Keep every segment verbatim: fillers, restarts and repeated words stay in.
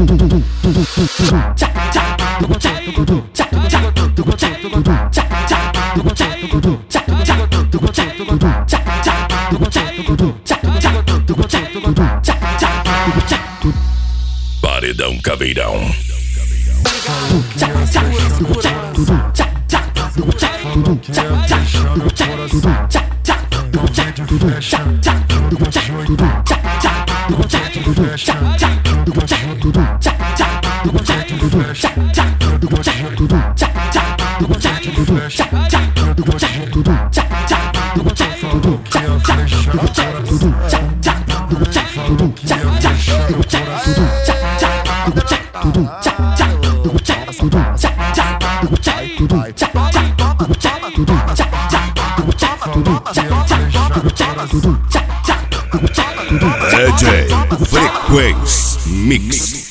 Paredão Caveirão. D J Frequência Mix.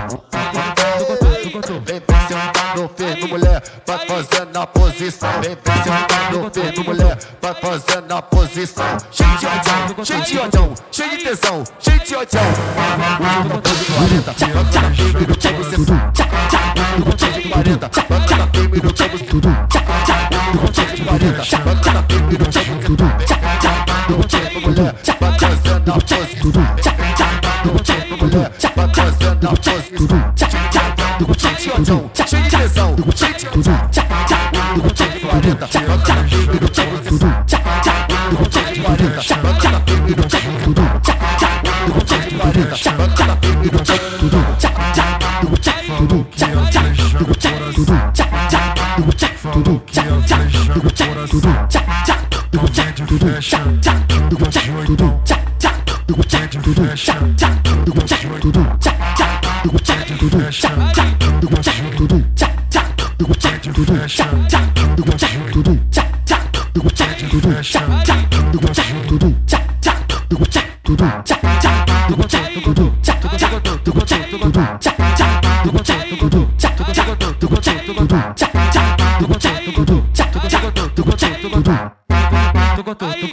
Vem sentando firme, mulher, vai fazendo a posição. Vem sentando firme, mulher, vai fazendo a posição. Cheio de ódio, cheio de ódio, cheio de tesão, cheio de ódio. Hoje tá pose quarenta, bacana firme no campo, cê pose quarenta, bacana firme no campo, pose quarenta, bacana firme no campo, mulher, vai fazendo a posição. Mulher, vai fazendo a posição. Cheio de ódio, cheio de tesão, cheio de quarenta, bacana firme no campo, quarenta, bacana firme no campo, quarenta, bacana firme no